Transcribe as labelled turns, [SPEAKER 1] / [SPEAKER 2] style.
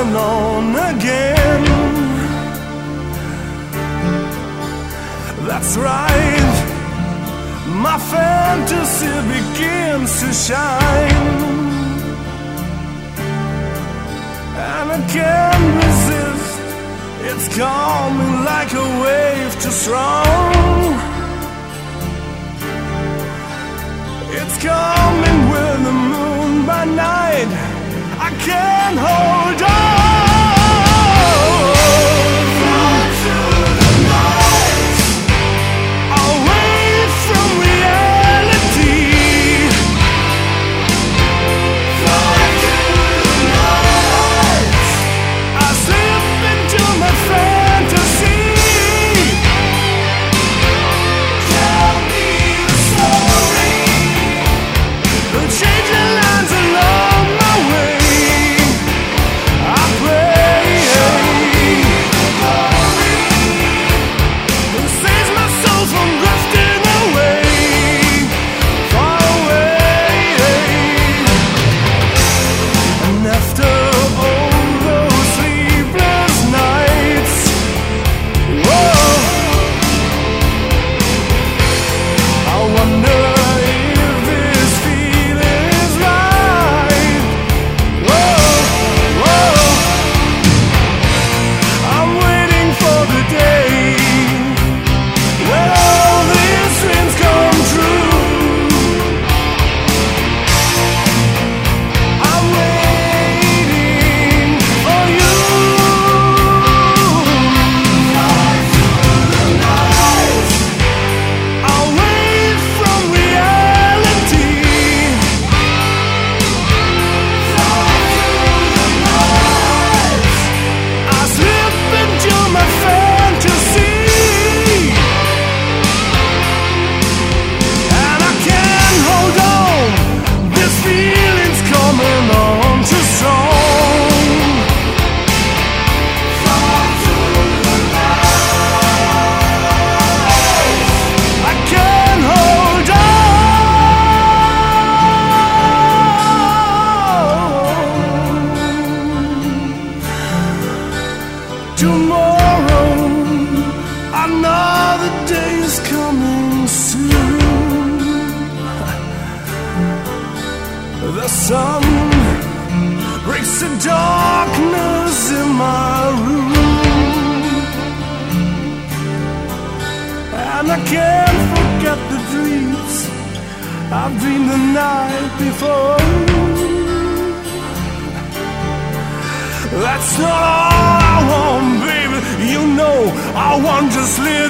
[SPEAKER 1] turn on again. That's right, my fantasy begins to shine, and I can't resist. It's coming like a wave too strong. It's coming with the moon by night. I can't hold on. Fly to the night, away from reality. Fly to the night, I slip into my fantasy. Tell me the story, the changing lines along my way. I pray, saves my soul from drifting away, far away. And after all those sleepless nights, whoa, I wonder if this feeling is right. Whoa, whoa, I'm waiting for the day when all these dreams come true. I'm waiting for you. Fly through the night, away from reality. Fly through the night, I slip into my fantasy, and I can't hold on. This feeling's coming on too strong. Fly through the night, I can't hold on. Tomorrow, another day is coming soon. The sun breaks the darkness in my room, and I can't forget the dreams I've dreamed the night before. That's not all I want, baby. You know I want just little